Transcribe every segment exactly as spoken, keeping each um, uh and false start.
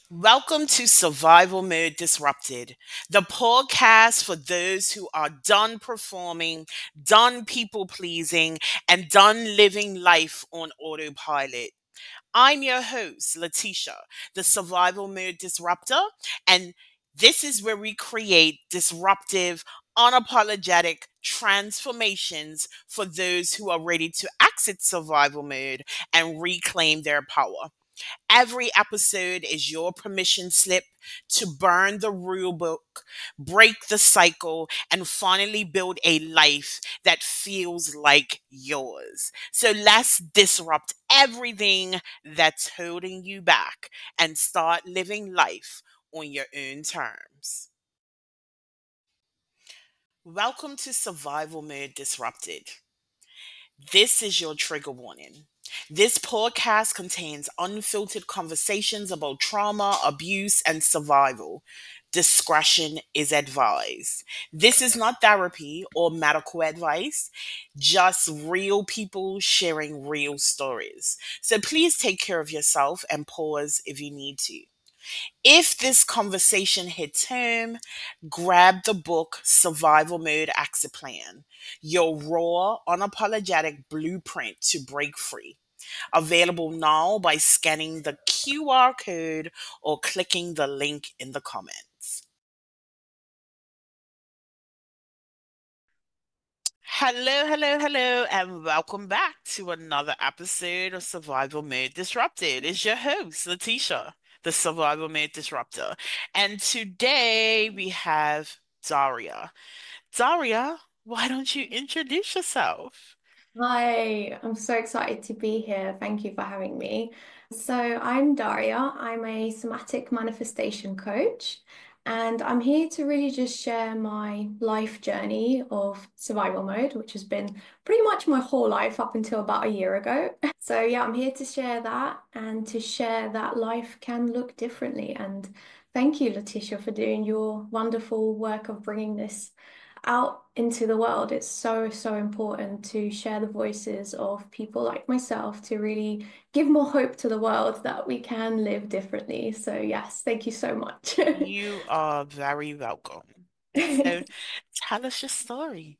Welcome to Survival Mode Disrupted, the podcast for those who are done performing, done people pleasing, and done living life on autopilot. I'm your host, Letitia, the Survival Mode Disruptor, and this is where we create disruptive, unapologetic transformations for those who are ready to exit survival mode and reclaim their power. Every episode is your permission slip to burn the rule book, break the cycle, and finally build a life that feels like yours. So let's disrupt everything that's holding you back and start living life on your own terms. Welcome to Survival Mode Disrupted. This is your trigger warning. This podcast contains unfiltered conversations about trauma, abuse, and survival. Discretion is advised. This is not therapy or medical advice, just real people sharing real stories. So please take care of yourself and pause if you need to. If this conversation hits home, grab the book Survival Mode Exit Plan, your raw, unapologetic blueprint to break free. Available now by scanning the Q R code or clicking the link in the comments. Hello, hello, hello, and welcome back to another episode of Survival Mode Disrupted. It's your host, Letitia, the Survival Mode Disruptor. And today we have Daria. Daria, why don't you introduce yourself? Hi, I'm so excited to be here. Thank you for having me. So, I'm Daria. I'm a somatic manifestation coach, and I'm here to really just share my life journey of survival mode, which has been pretty much my whole life up until about a year ago. So, yeah, I'm here to share that and to share that life can look differently. And thank you, Letitia, for doing your wonderful work of bringing this out into the world. It's so, so important to share the voices of people like myself to really give more hope to the world that we can live differently. So, yes, thank you so much. You are very welcome. So tell us your story.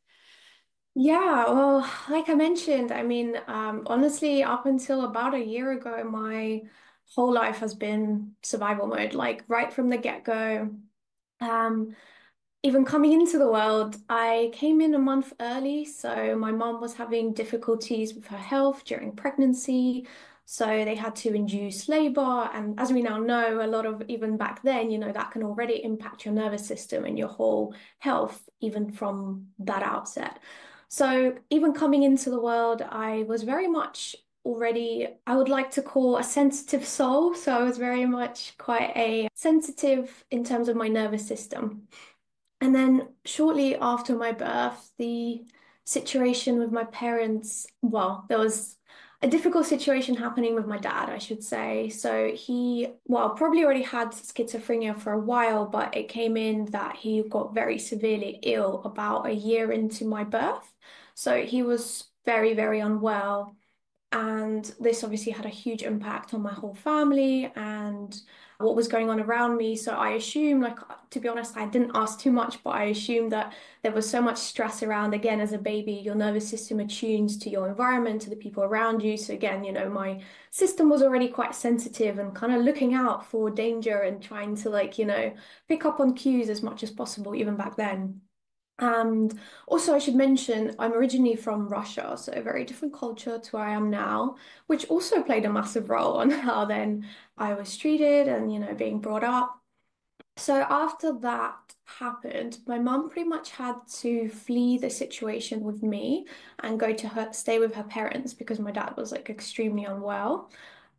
Yeah, well, like I mentioned, I mean, um, honestly, up until about a year ago, my whole life has been survival mode, like right from the get-go. Um, Even coming into the world, I came in a month early, so my mom was having difficulties with her health during pregnancy. So they had to induce labor. And as we now know, a lot of even back then, you know, that can already impact your nervous system and your whole health, even from that outset. So even coming into the world, I was very much already, I would like to call a sensitive soul. So I was very much quite a sensitive in terms of my nervous system. And then shortly after my birth, the situation with my parents, well, there was a difficult situation happening with my dad, I should say. So he, well, probably already had schizophrenia for a while, but it came in that he got very severely ill about a year into my birth. So he was very, very unwell. And this obviously had a huge impact on my whole family and what was going on around me. So I assume, like, to be honest, I didn't ask too much, but I assumed that there was so much stress around. Again, as a baby, your nervous system attunes to your environment, to the people around you. So again, you know, my system was already quite sensitive and kind of looking out for danger and trying to, like, you know, pick up on cues as much as possible, even back then. And also, I should mention, I'm originally from Russia, so a very different culture to where I am now, which also played a massive role on how then I was treated and, you know, being brought up. So after that happened, my mum pretty much had to flee the situation with me and go to her, stay with her parents because my dad was like extremely unwell.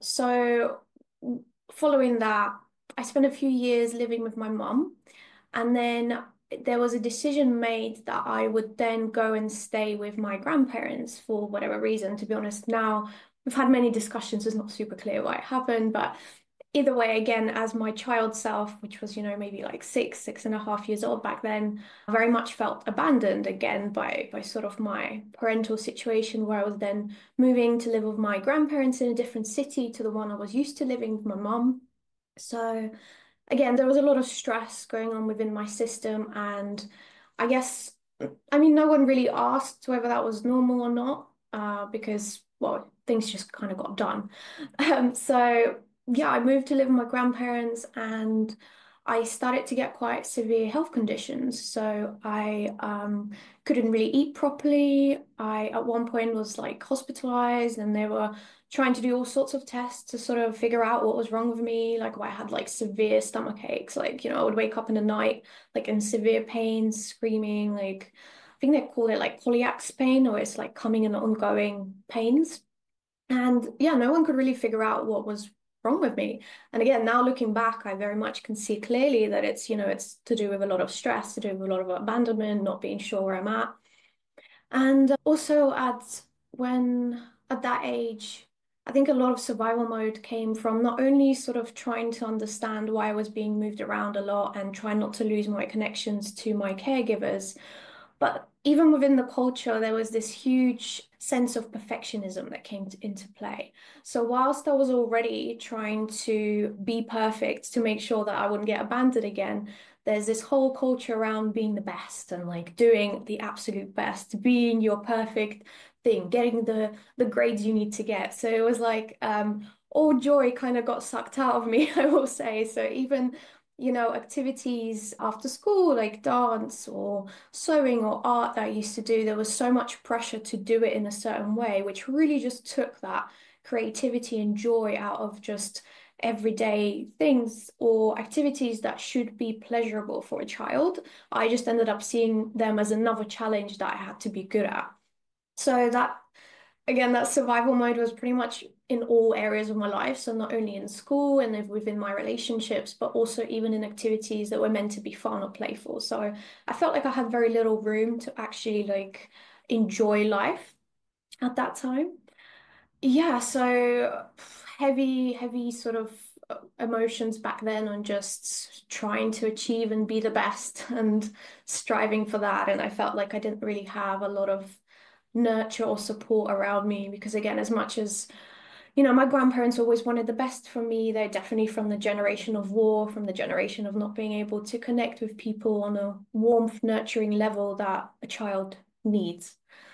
So following that, I spent a few years living with my mum. And then there was a decision made that I would then go and stay with my grandparents for whatever reason. To be honest, now we've had many discussions, it's not super clear why it happened, but either way, again, as my child self, which was, you know, maybe like six, six and a half years old back then, I very much felt abandoned again by by sort of my parental situation where I was then moving to live with my grandparents in a different city to the one I was used to living with my mum. So again, there was a lot of stress going on within my system, and I guess, I mean, no one really asked whether that was normal or not, uh, because, well, things just kind of got done. Um, so yeah, I moved to live with my grandparents, and I started to get quite severe health conditions. So I um, couldn't really eat properly. I at one point was like hospitalized, and they were trying to do all sorts of tests to sort of figure out what was wrong with me. Like, I had like severe stomach aches. Like, you know, I would wake up in the night like in severe pain, screaming. Like, I think they call it like celiac pain, or it's like coming in ongoing pains. And yeah, no one could really figure out what was wrong with me. And again, now looking back, I very much can see clearly that it's, you know, it's to do with a lot of stress, to do with a lot of abandonment, not being sure where I'm at. And also at when at that age, I think a lot of survival mode came from not only sort of trying to understand why I was being moved around a lot and trying not to lose my connections to my caregivers, but even within the culture, there was this huge sense of perfectionism that came to, into play. So, whilst I was already trying to be perfect to make sure that I wouldn't get abandoned again, there's this whole culture around being the best and like doing the absolute best, being your perfect thing, getting the the grades you need to get. So it was like um, all joy kind of got sucked out of me, I will say. So even you know, activities after school, like dance or sewing or art that I used to do, there was so much pressure to do it in a certain way, which really just took that creativity and joy out of just everyday things or activities that should be pleasurable for a child. I just ended up seeing them as another challenge that I had to be good at. So that again, that survival mode was pretty much in all areas of my life. So not only in school and if within my relationships, but also even in activities that were meant to be fun or playful. So I felt like I had very little room to actually like enjoy life at that time. Yeah, so heavy, heavy sort of uh, emotions back then on just trying to achieve and be the best and striving for that. And I felt like I didn't really have a lot of nurture or support around me because, again, as much as, you know, my grandparents always wanted the best for me, they're definitely from the generation of war, from the generation of not being able to connect with people on a warmth, nurturing level that a child needs.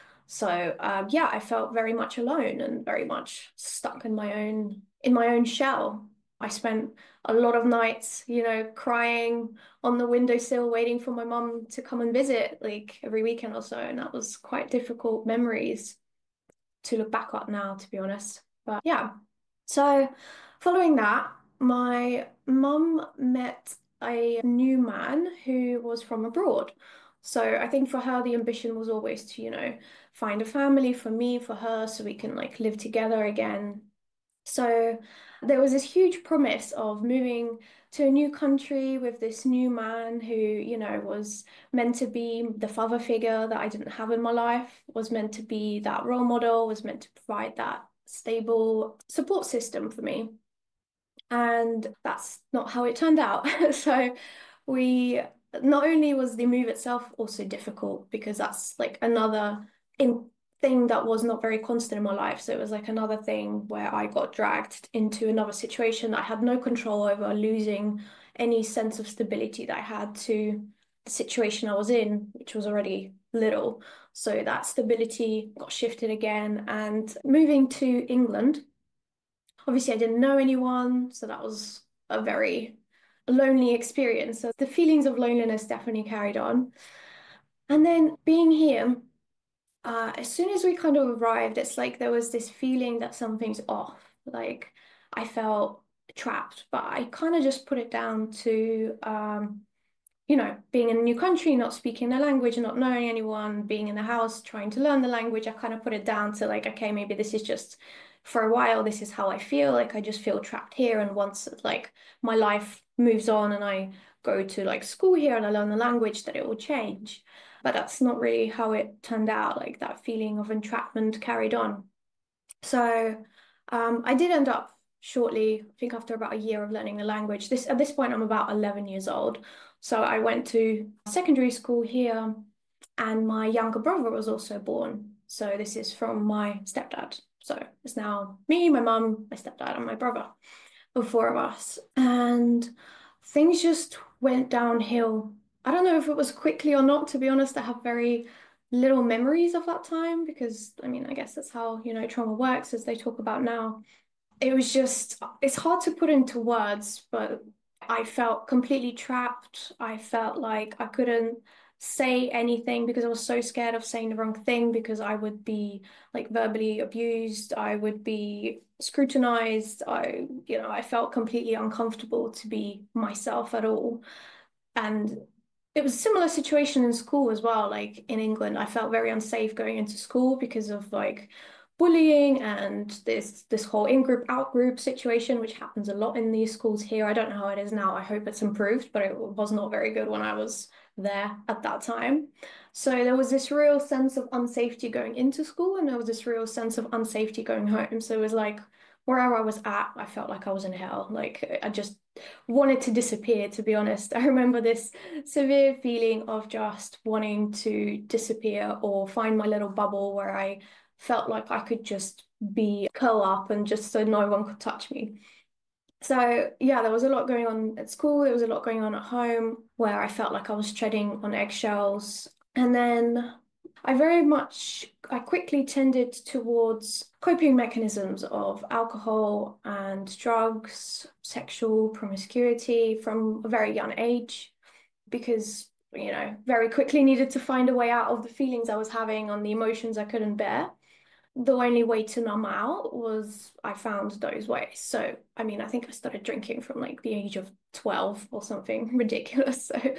So um, yeah, I felt very much alone and very much stuck in my own in my own shell. I spent a lot of nights, you know, crying on the windowsill, waiting for my mum to come and visit, like every weekend or so, and that was quite difficult memories to look back at now, to be honest. But yeah, so following that, my mum met a new man who was from abroad. So I think for her, the ambition was always to, you know, find a family for me, for her, so we can like live together again. So there was this huge promise of moving to a new country with this new man who, you know, was meant to be the father figure that I didn't have in my life, was meant to be that role model, was meant to provide that stable support system for me. And that's not how it turned out. So we not only was the move itself also difficult because that's like another in thing that was not very constant in my life. So it was like another thing where I got dragged into another situation that I had no control over, losing any sense of stability that I had to the situation I was in, which was already little. So that stability got shifted again and moving to England. Obviously, I didn't know anyone, so that was a very lonely experience. So the feelings of loneliness definitely carried on. And then being here, uh, as soon as we kind of arrived, it's like there was this feeling that something's off. Like I felt trapped, but I kind of just put it down to um, you know, being in a new country, not speaking the language, not knowing anyone, being in the house, trying to learn the language, I kind of put it down to like, okay, maybe this is just for a while, this is how I feel. Like I just feel trapped here. And once like my life moves on and I go to like school here and I learn the language, that it will change. But that's not really how it turned out. Like that feeling of entrapment carried on. So um, I did end up shortly, I think after about a year of learning the language. This at this point I'm about eleven years old. So I went to secondary school here, and my younger brother was also born. So this is from my stepdad. So it's now me, my mum, my stepdad, and my brother. of four of us. And things just went downhill. I don't know if it was quickly or not, to be honest. I have very little memories of that time because, I mean, I guess that's how, you know, trauma works, as they talk about now. It was just, it's hard to put into words, but I felt completely trapped. I felt like I couldn't say anything because I was so scared of saying the wrong thing because I would be like verbally abused. I would be scrutinized. I, you know, I felt completely uncomfortable to be myself at all. And it was a similar situation in school as well. Like in England, I felt very unsafe going into school because of like bullying and this this whole in-group, out-group situation, which happens a lot in these schools here. I don't know how it is now. I hope it's improved, but it was not very good when I was there at that time. So there was this real sense of unsafety going into school, and there was this real sense of unsafety going home. So it was like wherever I was at, I felt like I was in hell. Like I just wanted to disappear, to be honest. I remember this severe feeling of just wanting to disappear or find my little bubble where I felt like I could just be curl up and just so no one could touch me. So yeah, there was a lot going on at school. There was a lot going on at home where I felt like I was treading on eggshells. And then I very much, I quickly tended towards coping mechanisms of alcohol and drugs, sexual promiscuity from a very young age, because, you know, very quickly needed to find a way out of the feelings I was having on the emotions I couldn't bear. The only way to numb out was I found those ways. So, I mean, I think I started drinking from like the age of twelve or something ridiculous. So,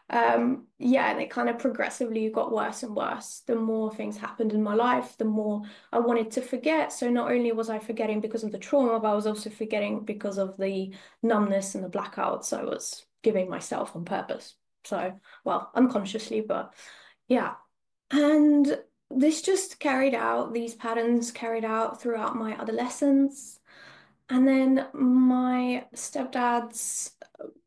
um, yeah, and it kind of progressively got worse and worse. The more things happened in my life, the more I wanted to forget. So, not only was I forgetting because of the trauma, but I was also forgetting because of the numbness and the blackouts I was giving myself on purpose. So, well, unconsciously, but yeah. And this just carried out, these patterns carried out throughout my adolescence. And then my stepdad's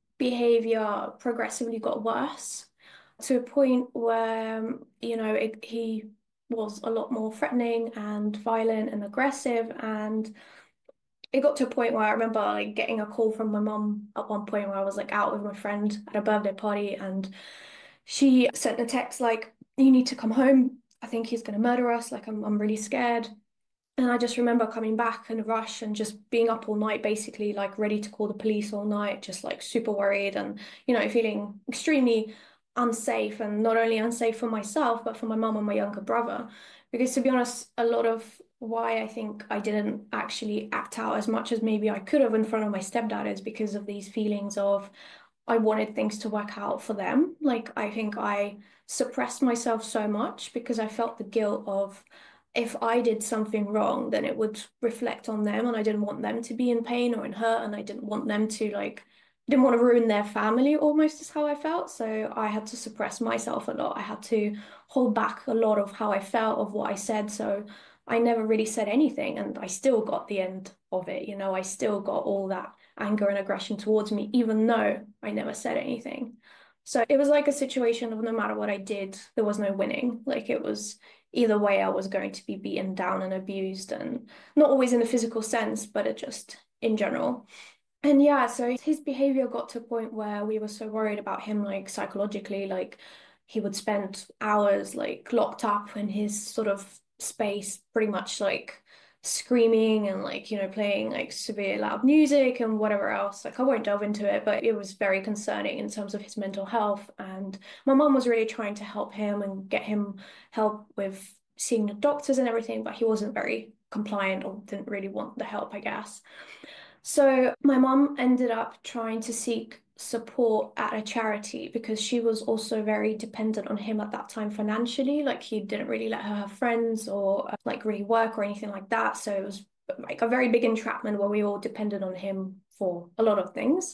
behavior progressively got worse to a point where, you know, it, he was a lot more threatening and violent and aggressive. And it got to a point where I remember like getting a call from my mum at one point where I was like out with my friend at a birthday party, and she sent a text like, "You need to come home. I think he's going to murder us. Like, I'm, I'm really scared." And I just remember coming back in a rush and just being up all night, basically, like ready to call the police all night, just like super worried and, you know, feeling extremely unsafe, and not only unsafe for myself, but for my mum and my younger brother. Because to be honest, a lot of why I think I didn't actually act out as much as maybe I could have in front of my stepdad is because of these feelings of I wanted things to work out for them. Like, I think I suppressed myself so much because I felt the guilt of if I did something wrong, then it would reflect on them, and I didn't want them to be in pain or in hurt, and I didn't want them to like didn't want to ruin their family almost is how I felt. So I had to suppress myself a lot. I had to hold back a lot of how I felt, of what I said. So I never really said anything, and I still got the end of it. You know, I still got all that anger and aggression towards me, even though I never said anything. So it was like a situation of no matter what I did, there was no winning. Like it was either way, I was going to be beaten down and abused, and not always in a physical sense, but it just in general. And yeah, so his behavior got to a point where we were so worried about him, like psychologically, like he would spend hours like locked up in his sort of space, pretty much like screaming and like, you know, playing like severe loud music and whatever else. Like I won't delve into it, but it was very concerning in terms of his mental health. And my mom was really trying to help him and get him help with seeing the doctors and everything, but he wasn't very compliant or didn't really want the help, I guess. So my mum ended up trying to seek support at a charity because she was also very dependent on him at that time financially. Like he didn't really let her have friends or uh, like really work or anything like that. So it was like a very big entrapment where we all depended on him for a lot of things.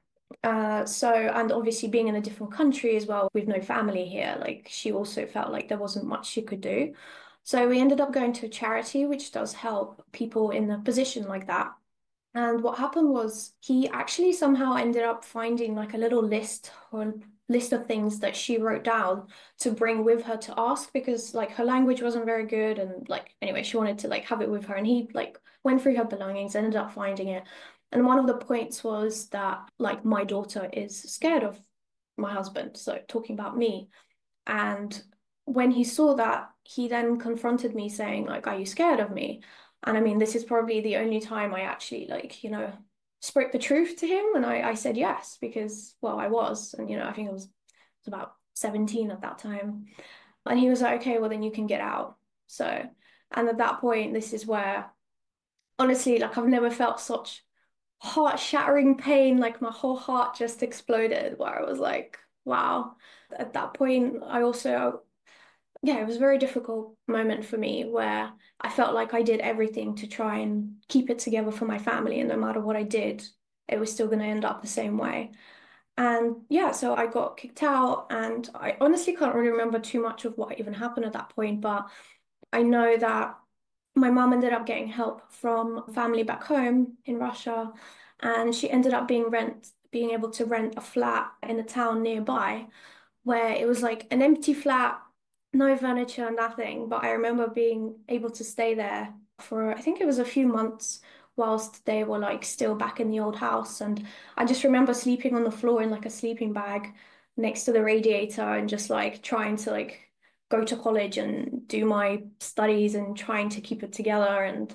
Uh, so, and obviously being in a different country as well, with no family here, like she also felt like there wasn't much she could do. So we ended up going to a charity which does help people in a position like that. And what happened was he actually somehow ended up finding like a little list or list of things that she wrote down to bring with her to ask, because like her language wasn't very good, and like anyway she wanted to like have it with her, and he like went through her belongings, ended up finding it, And one of the points was that like my daughter is scared of my husband, so talking about me. And when he saw that, he then confronted me saying, like, are you scared of me? And I mean, this is probably the only time I actually, like, you know, spoke the truth to him. And I, I said yes, because, well, I was. And, you know, I think I was, was about seventeen at that time. And he was like, okay, well, then you can get out. So, and at that point, this is where, honestly, like, I've never felt such heart-shattering pain. Like, my whole heart just exploded, where I was like, wow. At that point, I also yeah, it was a very difficult moment for me where I felt like I did everything to try and keep it together for my family, and no matter what I did, it was still going to end up the same way. And yeah, so I got kicked out, and I honestly can't really remember too much of what even happened at that point, but I know that my mom ended up getting help from family back home in Russia, and she ended up being rent being able to rent a flat in a town nearby where it was like an empty flat, no furniture, nothing. But I remember being able to stay there for, I think it was a few months whilst they were like still back in the old house. And I just remember sleeping on the floor in like a sleeping bag next to the radiator and just like trying to like go to college and do my studies and trying to keep it together. And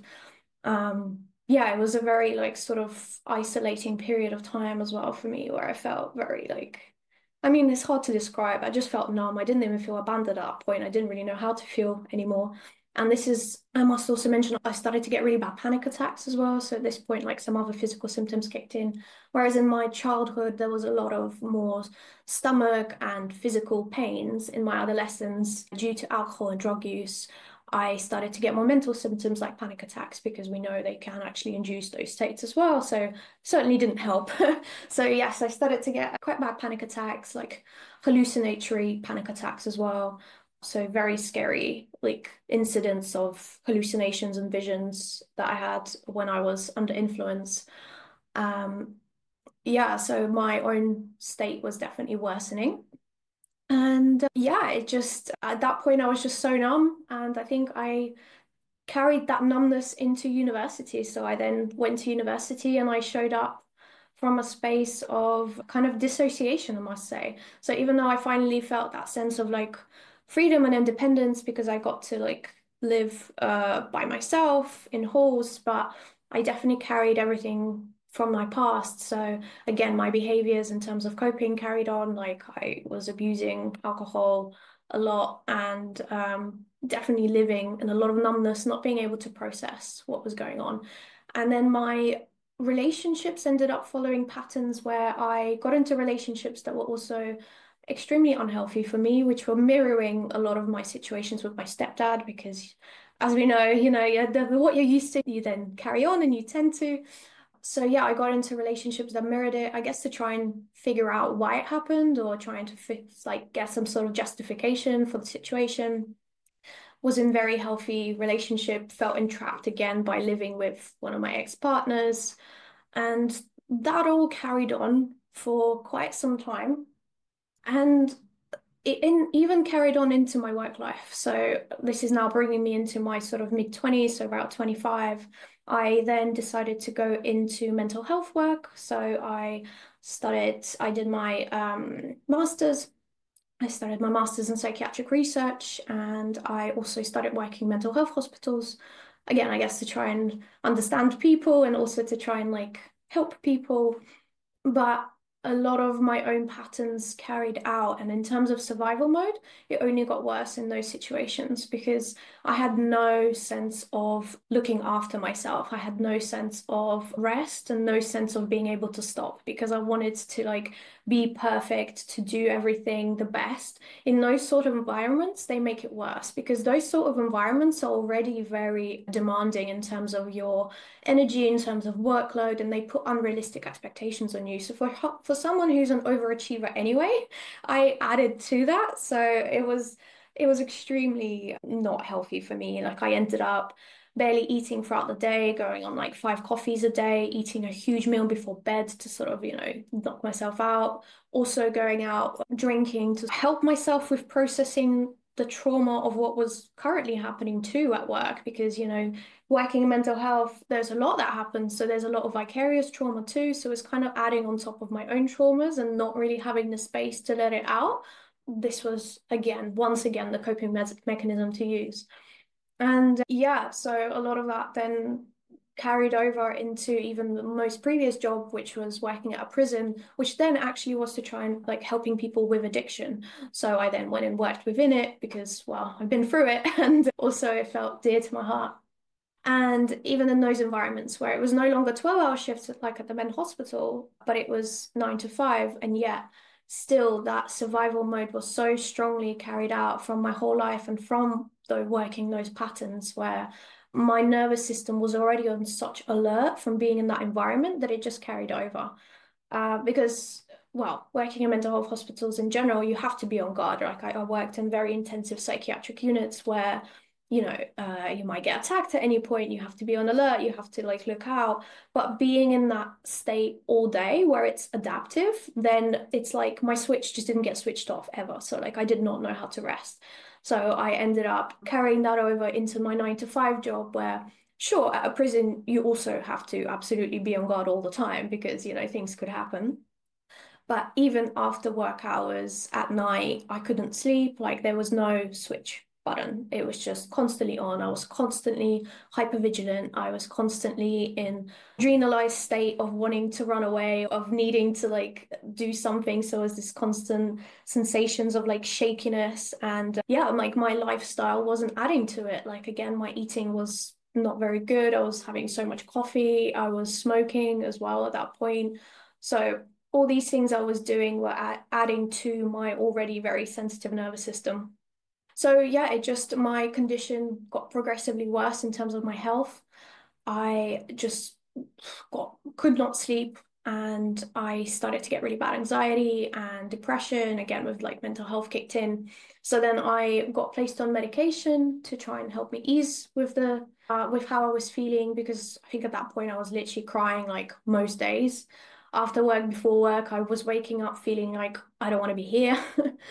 um, yeah, it was a very like sort of isolating period of time as well for me where I felt very like, I mean, it's hard to describe. I just felt numb. I didn't even feel abandoned at that point. I didn't really know how to feel anymore. And this is, I must also mention, I started to get really bad panic attacks as well. So at this point, like some other physical symptoms kicked in. Whereas in my childhood, there was a lot of more stomach and physical pains. In my adolescence, due to alcohol and drug use, I started to get more mental symptoms like panic attacks because we know they can actually induce those states as well. So certainly didn't help. So yes, I started to get quite bad panic attacks, like hallucinatory panic attacks as well. So very scary, like incidents of hallucinations and visions that I had when I was under influence. Um, yeah, so my own state was definitely worsening. And uh, yeah, it just, at that point, I was just so numb. And I think I carried that numbness into university. So I then went to university and I showed up from a space of kind of dissociation, I must say. So even though I finally felt that sense of like freedom and independence because I got to like live uh, by myself in halls, but I definitely carried everything from my past. So again, my behaviors in terms of coping carried on. Like I was abusing alcohol a lot and um, definitely living in a lot of numbness, not being able to process what was going on. And then my relationships ended up following patterns where I got into relationships that were also extremely unhealthy for me, which were mirroring a lot of my situations with my stepdad, because as we know, you know, yeah, the, what you're used to, you then carry on and you tend to. So yeah, I got into relationships that mirrored it, I guess to try and figure out why it happened or trying to fix, like get some sort of justification for the situation. Was in very healthy relationship, felt entrapped again by living with one of my ex-partners. And that all carried on for quite some time. And it in, even carried on into my work life. So this is now bringing me into my sort of mid twenties, so about twenty-five. I then decided to go into mental health work. So I started, I did my um, master's. I started my master's in psychiatric research, and I also started working in mental health hospitals. Again, I guess to try and understand people and also to try and like help people, but a lot of my own patterns carried out. And in terms of survival mode, it only got worse in those situations because I had no sense of looking after myself. I had no sense of rest and no sense of being able to stop because I wanted to like be perfect, to do everything the best. In those sort of environments, they make it worse because those sort of environments are already very demanding in terms of your energy, in terms of workload, and they put unrealistic expectations on you. So for for someone who's an overachiever anyway, I added to that. So it was it was extremely not healthy for me. Like I ended up barely eating throughout the day, going on like five coffees a day, eating a huge meal before bed to sort of, you know, knock myself out. Also going out drinking to help myself with processing the trauma of what was currently happening too at work, because, you know, working in mental health, there's a lot that happens. So there's a lot of vicarious trauma too. So it's kind of adding on top of my own traumas and not really having the space to let it out. This was, again, once again, the coping me mechanism to use. And yeah, so a lot of that then carried over into even the most previous job, which was working at a prison, which then actually was to try and like helping people with addiction. So I then went and worked within it because, well, I've been through it and also it felt dear to my heart. And even in those environments where it was no longer twelve hour shifts like at the mental hospital, but it was nine to five, and yet still that survival mode was so strongly carried out from my whole life and from the working those patterns where my nervous system was already on such alert from being in that environment that it just carried over. Uh, because, well, working in mental health hospitals in general, you have to be on guard. Like I, I worked in very intensive psychiatric units where, you know, uh, you might get attacked at any point. You have to be on alert. You have to like look out. But being in that state all day where it's adaptive, then it's like my switch just didn't get switched off ever. So like I did not know how to rest. So I ended up carrying that over into my nine to five job where sure, at a prison, you also have to absolutely be on guard all the time because, you know, things could happen. But even after work hours at night, I couldn't sleep. Like there was no switch button. It was just constantly on. I was constantly hypervigilant. I was constantly in adrenalized state of wanting to run away, of needing to like do something. So it was this constant sensations of like shakiness. And yeah, like my lifestyle wasn't adding to it. Like again, my eating was not very good. I was having so much coffee. I was smoking as well at that point. So all these things I was doing were add adding to my already very sensitive nervous system. So yeah, it just my condition got progressively worse in terms of my health. I just got could not sleep and I started to get really bad anxiety and depression again with like mental health kicked in. So then I got placed on medication to try and help me ease with the uh, with how I was feeling because I think at that point I was literally crying like most days. After work, before work, I was waking up feeling like I don't want to be here.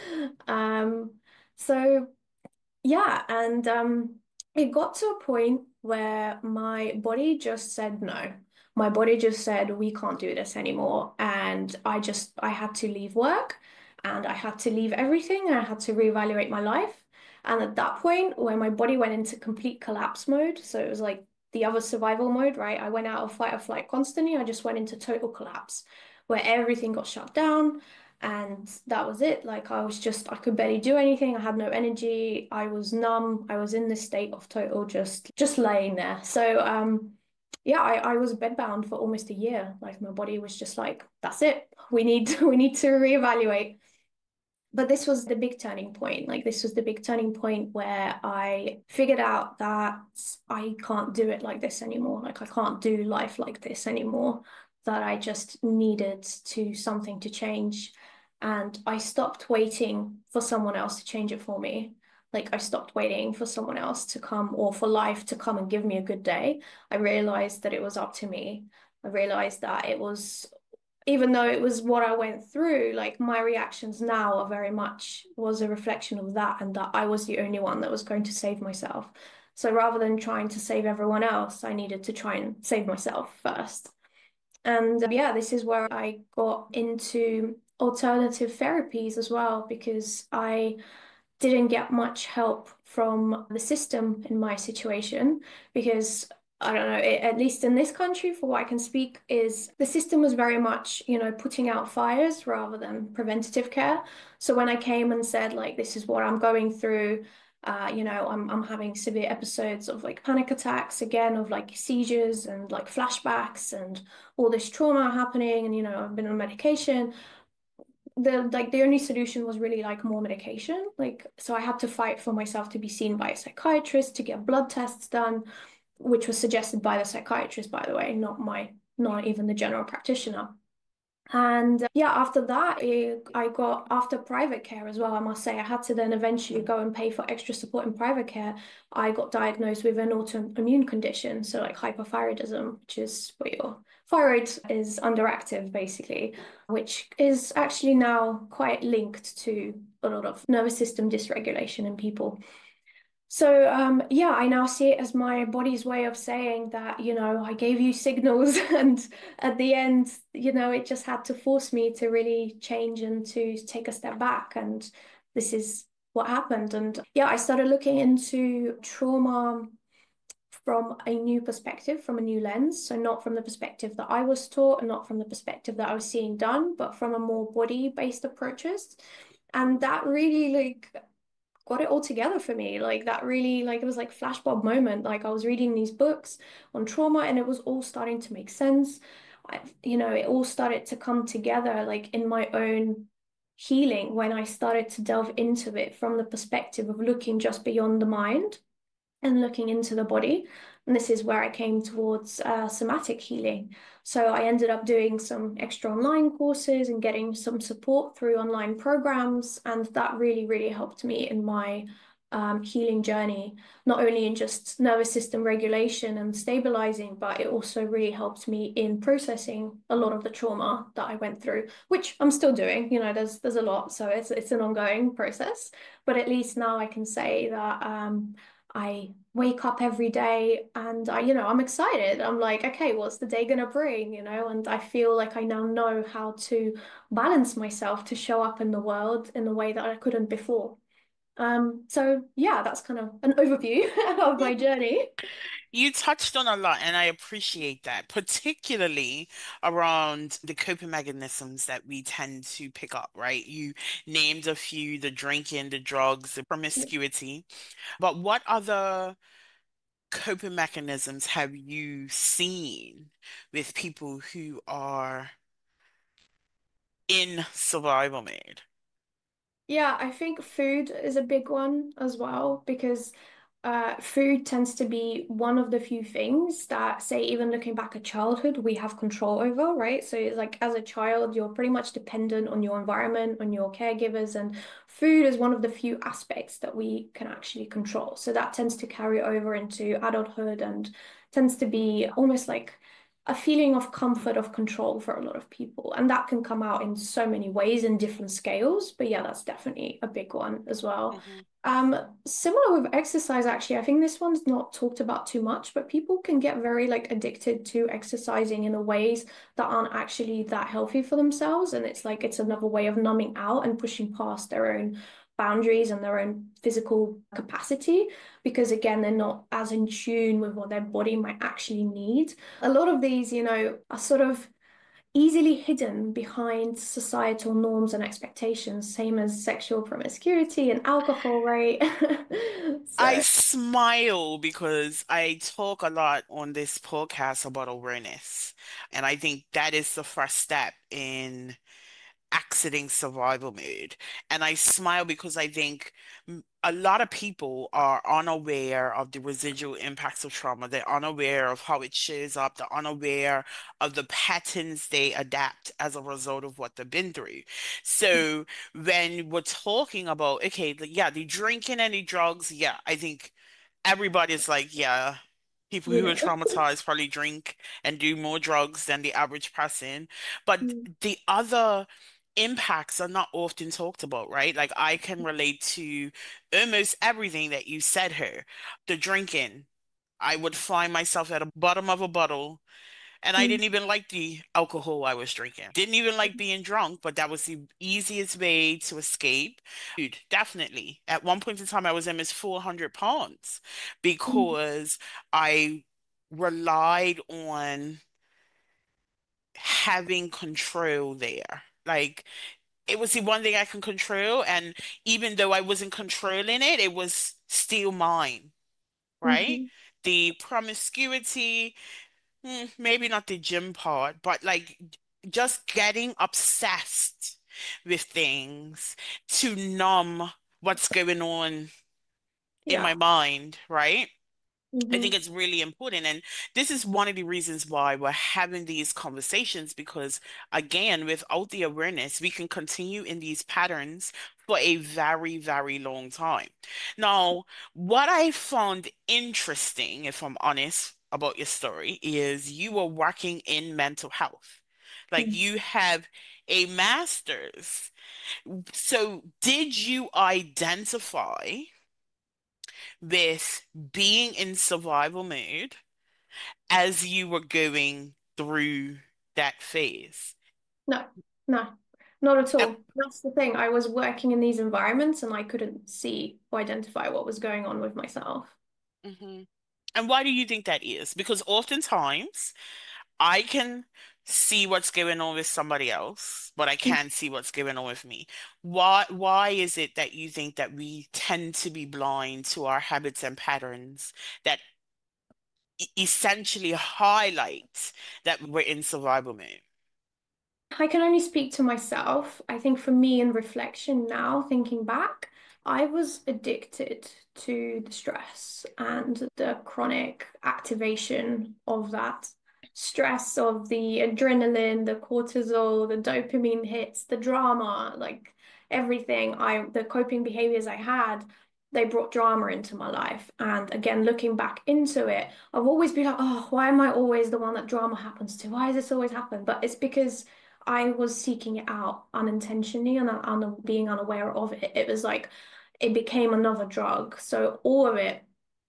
um, so yeah, and um, it got to a point where my body just said no. My body just said, we can't do this anymore. And I just, I had to leave work and I had to leave everything and I had to reevaluate my life. And at that point, when my body went into complete collapse mode, so it was like the other survival mode, right? I went out of fight or flight constantly. I just went into total collapse where everything got shut down. And that was it. Like I was just, I could barely do anything. I had no energy. I was numb. I was in this state of total just, just laying there. So, um, yeah, I, I was bedbound for almost a year. Like my body was just like, that's it. We need, we need to reevaluate. But this was the big turning point. Like this was the big turning point where I figured out that I can't do it like this anymore. Like I can't do life like this anymore. That I just needed to something to change. And I stopped waiting for someone else to change it for me. Like I stopped waiting for someone else to come or for life to come and give me a good day. I realized that it was up to me. I realized that it was even though it was what I went through, like my reactions now are very much was a reflection of that and that I was the only one that was going to save myself. So rather than trying to save everyone else, I needed to try and save myself first. And uh, yeah, this is where I got into alternative therapies as well, because I didn't get much help from the system in my situation because I don't know, it, at least in this country, for what I can speak, is the system was very much, you know, putting out fires rather than preventative care. So when I came and said, like, this is what I'm going through, uh, you know, I'm I'm having severe episodes of like panic attacks again, of like seizures and like flashbacks and all this trauma happening, and you know, I've been on medication the like the only solution was really like more medication. Like so I had to fight for myself to be seen by a psychiatrist, to get blood tests done, which was suggested by the psychiatrist, by the way, not my not even the general practitioner. And uh, yeah, after that, it, I got after private care as well. I must say, I had to then eventually go and pay for extra support in private care. I got diagnosed with an autoimmune condition, so like hypothyroidism, which is where your thyroid is underactive, basically, which is actually now quite linked to a lot of nervous system dysregulation in people. So, um, yeah, I now see it as my body's way of saying that, you know, I gave you signals, and at the end, you know, it just had to force me to really change and to take a step back. And this is what happened. And yeah, I started looking into trauma from a new perspective, from a new lens. So, not from the perspective that I was taught, and not from the perspective that I was seeing done, but from a more body-based approaches. And that really like got it all together for me. Like that really, like it was like flashbulb moment. Like I was reading these books on trauma and it was all starting to make sense. I, you know, it all started to come together like in my own healing when I started to delve into it from the perspective of looking just beyond the mind and looking into the body. And this is where I came towards uh, somatic healing. So I ended up doing some extra online courses and getting some support through online programs. And that really, really helped me in my um, healing journey, not only in just nervous system regulation and stabilizing, but it also really helped me in processing a lot of the trauma that I went through, which I'm still doing. You know, there's there's a lot, so it's it's an ongoing process. But at least now I can say that um, I wake up every day and I, you know, I'm excited. I'm like, okay, what's the day gonna bring, you know? And I feel like I now know how to balance myself to show up in the world in a way that I couldn't before. Um, so yeah, that's kind of an overview of my journey. You touched on a lot, and I appreciate that, particularly around the coping mechanisms that we tend to pick up, right? You named a few, the drinking, the drugs, the promiscuity. But what other coping mechanisms have you seen with people who are in survival mode? Yeah, I think food is a big one as well because uh, food tends to be one of the few things that, say, even looking back at childhood, we have control over, right? So it's like as a child, you're pretty much dependent on your environment, on your caregivers, and food is one of the few aspects that we can actually control. So that tends to carry over into adulthood and tends to be almost like a feeling of comfort, of control for a lot of people. And that can come out in so many ways in different scales. But yeah, that's definitely a big one as well. Mhm. Um, similar with exercise, actually, I think this one's not talked about too much, but people can get very like addicted to exercising in the ways that aren't actually that healthy for themselves. And it's like it's another way of numbing out and pushing past their own boundaries and their own physical capacity because again they're not as in tune with what their body might actually need. A lot of these, you know, are sort of easily hidden behind societal norms and expectations, same as sexual promiscuity and alcohol, right? I So, smile because I talk a lot on this podcast about awareness. And I think that is the first step in exiting survival mode. And I smile because I think mm, a lot of people are unaware of the residual impacts of trauma. They're unaware of how it shows up. They're unaware of the patterns they adapt as a result of what they've been through. So when we're talking about, okay, the- yeah, the drinking and the drugs, yeah, I think everybody's like, yeah. People who are yeah. traumatized probably drink and do more drugs than the average person. But Mm, the other impacts are not often talked about, right? Like I can relate to almost everything that you said here. The drinking, I would find myself at the bottom of a bottle, and I mm, didn't even like the alcohol I was drinking. Didn't even like being drunk, but that was the easiest way to escape. Dude, definitely. At one point in time, I was almost four hundred pounds mm, because I relied on having control there. Like it was the one thing I can control. And even though I wasn't controlling it, it was still mine, right? mhm. The promiscuity, hmm, maybe not the gym part, but like just getting obsessed with things to numb what's going on in my Yeah. mind, right? I think Hmm. it's really important. And this is one of the reasons why we're having these conversations because, again, without the awareness, we can continue in these patterns for a very, very long time. Now, what I found interesting, if I'm honest about your story, is you were working in mental health. Like you have a master's. So, did you identify with being in survival mode as you were going through that phase? No, no, not at And, all. That's the thing. I was working in these environments and I couldn't see or identify what was going on with myself. mhm. And why do you think that is? Because oftentimes I can see what's going on with somebody else, but I can't see what's going on with me. Why, why is it that you think that we tend to be blind to our habits and patterns that e- essentially highlight that we're in survival mode? I can only speak to myself. I think for me, in reflection now, thinking back, I was addicted to the stress and the chronic activation of that stress, of the adrenaline, the cortisol, the dopamine hits, the drama, like everything. I, the coping behaviors I had, they brought drama into my life. And again, looking back into it, I've always been like, oh, why am I always the one that drama happens to? Why does this always happen? But it's because I was seeking it out unintentionally and un being unaware of it. It was like it became another drug. So all of it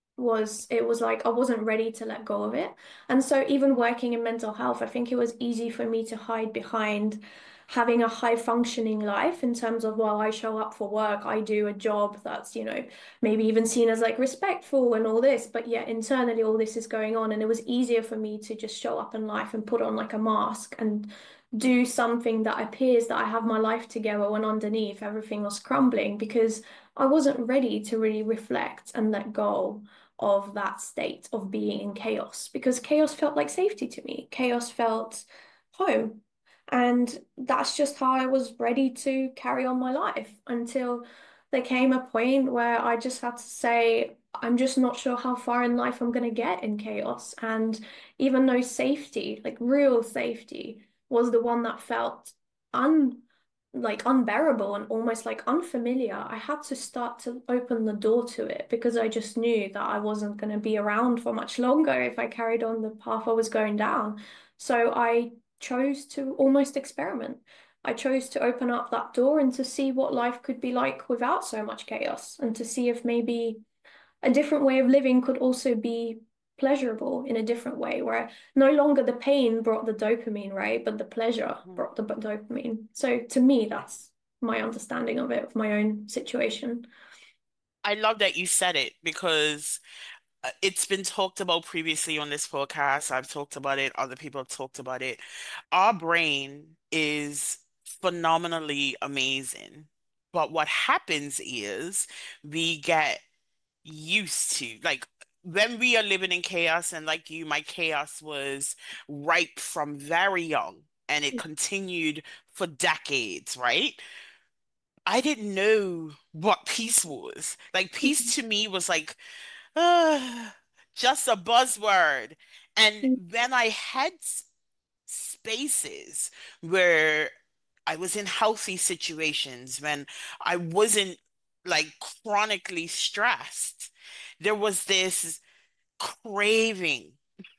was it was like I wasn't ready to let go of it. And so even working in mental health, I think it was easy for me to hide behind having a high functioning life in terms of while I show up for work, I do a job that's, you know, maybe even seen as like respectful and all this, but yet internally all this is going on. And it was easier for me to just show up in life and put on like a mask and do something that appears that I have my life together when underneath everything was crumbling because I wasn't ready to really reflect and let go of that state of being in chaos because chaos felt like safety to me. Chaos felt home. And that's just how I was ready to carry on my life until there came a point where I just had to say, I'm just not sure how far in life I'm going to get in chaos. And even though safety, like real safety, was the one that felt un like unbearable and almost like unfamiliar, I had to start to open the door to it because I just knew that I wasn't going to be around for much longer if I carried on the path I was going down. So I chose to almost experiment. I chose to open up that door and to see what life could be like without so much chaos and to see if maybe a different way of living could also be pleasurable in a different way, where no longer the pain brought the dopamine, right? But the pleasure Mhm. brought the dopamine. So to me, that's my understanding of it, of my own situation. I love that you said it because uh, it's been talked about previously on this podcast. I've talked about it, other people have talked about it. Our brain is phenomenally amazing. But what happens is we get used to, like, when we are living in chaos, and like you, my chaos was ripe from very young and it continued for decades, right? I didn't know what peace was. Like, peace to me was like, uh, just a buzzword. And when I had s- spaces where I was in healthy situations, when I wasn't like chronically stressed, there was this craving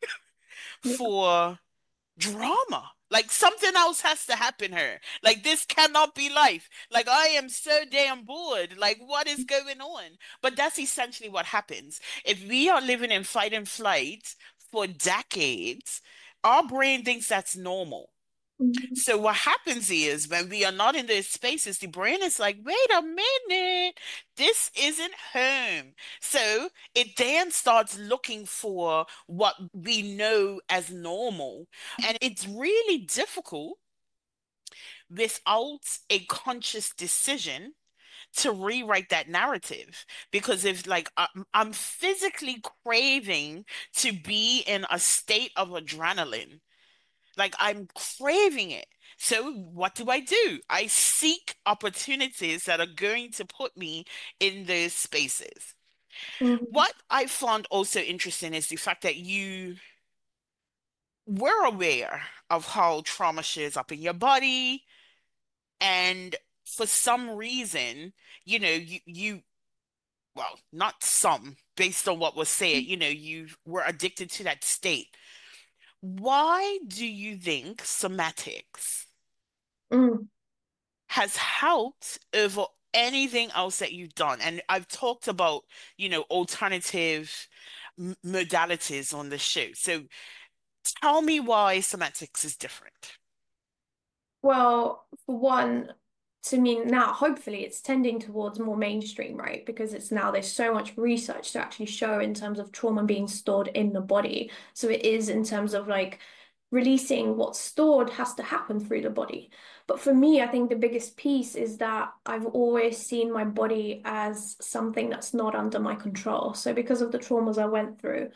for drama. Like something else has to happen here. Like this cannot be life. Like I am so damn bored. Like what is going on? But that's essentially what happens. If we are living in fight and flight for decades, our brain thinks that's normal. Mhm. So what happens is when we are not in those spaces, the brain is like, wait a minute, this isn't home. So it then starts looking for what we know as normal. And it's really difficult without a conscious decision to rewrite that narrative. Because if like I'm, I'm physically craving to be in a state of adrenaline, like I'm craving it. So what do I do? I seek opportunities that are going to put me in those spaces. Mhm. What I found also interesting is the fact that you were aware of how trauma shows up in your body, and for some reason, you know, you you well, not some, based on what was said, you know, you were addicted to that state. Why do you think somatics Mm. has helped over anything else that you've done? And I've talked about, you know, alternative m- modalities on the show. So tell me why somatics is different. Well, for one, to me now, hopefully it's tending towards more mainstream, right? Because it's now there's so much research to actually show in terms of trauma being stored in the body. So it is in terms of like releasing what's stored has to happen through the body. But for me, I think the biggest piece is that I've always seen my body as something that's not under my control. So because of the traumas I went through,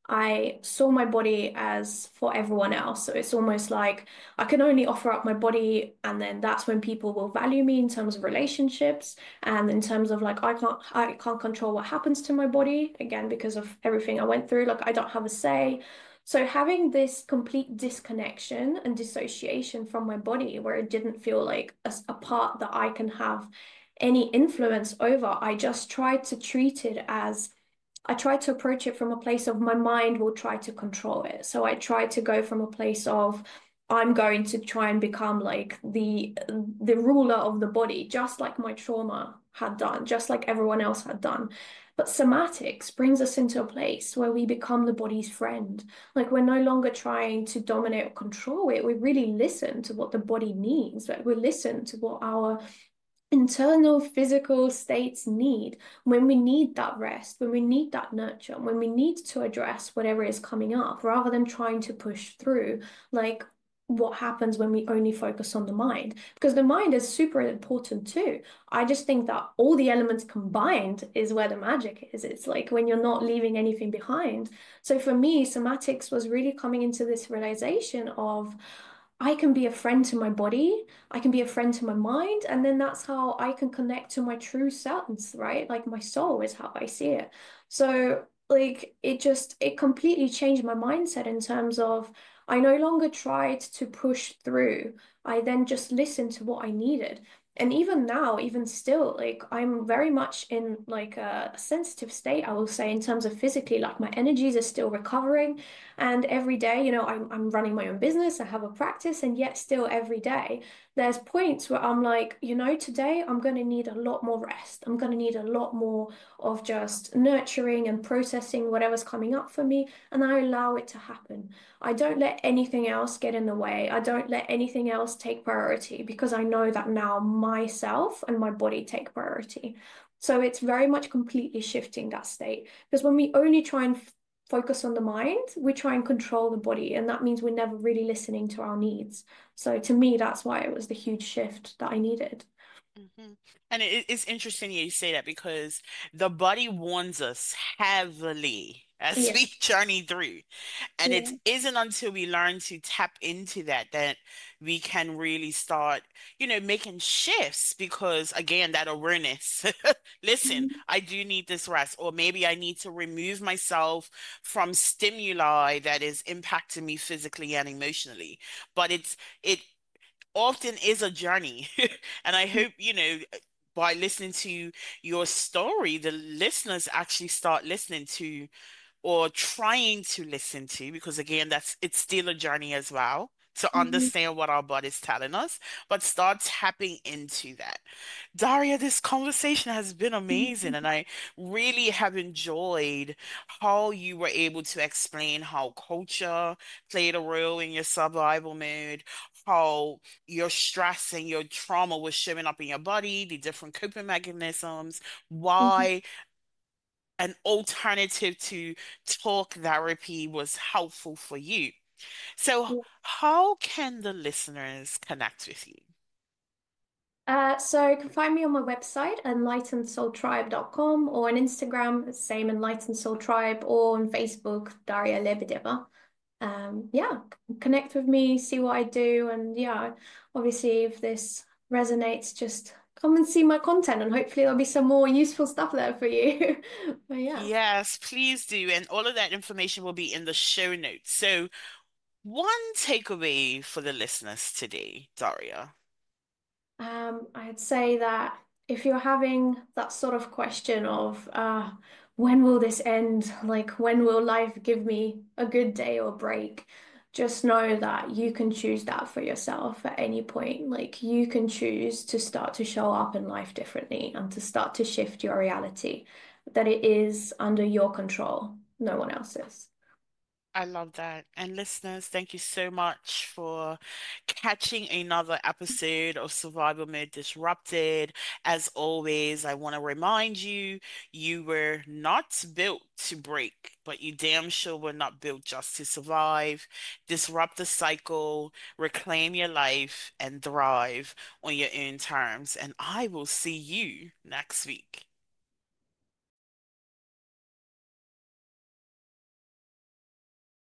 I saw my body as for everyone else. So it's almost like I can only offer up my body, and then that's when people will value me in terms of relationships and in terms of like I can't I can't control what happens to my body again because of everything I went through. Like I don't have a say. So having this complete disconnection and dissociation from my body, where it didn't feel like a, a part that I can have any influence over, I just tried to treat it as I try to approach it from a place of my mind will try to control it. So I try to go from a place of I'm going to try and become like the the ruler of the body, just like my trauma had done, just like everyone else had done. But somatics brings us into a place where we become the body's friend. Like we're no longer trying to dominate or control it. We really listen to what the body needs. Like we listen to what our internal physical states need when we need that rest, when we need that nurture, when we need to address whatever is coming up, rather than trying to push through, like what happens when we only focus on the mind. Because the mind is super important too. I just think that all the elements combined is where the magic is. It's like when you're not leaving anything behind. So for me, somatics was really coming into this realization of I can be a friend to my body, I can be a friend to my mind, and then that's how I can connect to my true selves, right? Like my soul is how I see it. So, like, it just, it completely changed my mindset in terms of I no longer tried to push through. I then just listened to what I needed. And even now, even still, like I'm very much in like a sensitive state, I will say, in terms of physically, like my energies are still recovering. And every day, you know, I'm I'm running my own business, I have a practice, and yet still every day, there's points where I'm like, you know, today I'm going to need a lot more rest. I'm going to need a lot more of just nurturing and processing whatever's coming up for me, and I allow it to happen. I don't let anything else get in the way. I don't let anything else take priority because I know that now myself and my body take priority. So it's very much completely shifting that state. Because when we only try and focus on the mind, we try and control the body, and that means we're never really listening to our needs. So to me, that's why it was the huge shift that I needed. Mhm. And it, it's interesting you say that because the body warns us heavily as Yeah, we journey through. And it yeah. isn't until we learn to tap into that that we can really start, you know, making shifts because, again, that awareness. Listen, Mhm. I do need this rest, or maybe I need to remove myself from stimuli that is impacting me physically and emotionally. But it's, it often is a journey. And I hope, you know, by listening to your story, the listeners actually start listening to or trying to listen to, because again, that's it's still a journey as well to Mhm. understand what our body's telling us, but start tapping into that. Daria, this conversation has been amazing, and I really have enjoyed how you were able to explain how culture played a role in your survival mode, how your stress and your trauma was showing up in your body, the different coping mechanisms, Mhm. why an alternative to talk therapy was helpful for you. So, Yeah. how can the listeners connect with you? Uh, so you can find me on my website, enlightened soul tribe dot com, or on Instagram, it's same Enlightened Soul Tribe, or on Facebook, Daria Lebedeva. Um, yeah, connect with me, see what I do, and yeah, obviously if this resonates, just come and see my content, and hopefully there'll be some more useful stuff there for you. But yeah. Yes, please do. And all of that information will be in the show notes. So, one takeaway for the listeners today, Daria. Um, I'd say that if you're having that sort of question of uh, when will this end? Like, when will life give me a good day or break? Just know that you can choose that for yourself at any point. Like, you can choose to start to show up in life differently and to start to shift your reality, that it is under your control, no one else's. I love that. And listeners, thank you so much for catching another episode of Survival Mode Disrupted. As always, I want to remind you, you were not built to break, but you damn sure were not built just to survive. Disrupt the cycle, reclaim your life, and thrive on your own terms. And I will see you next week.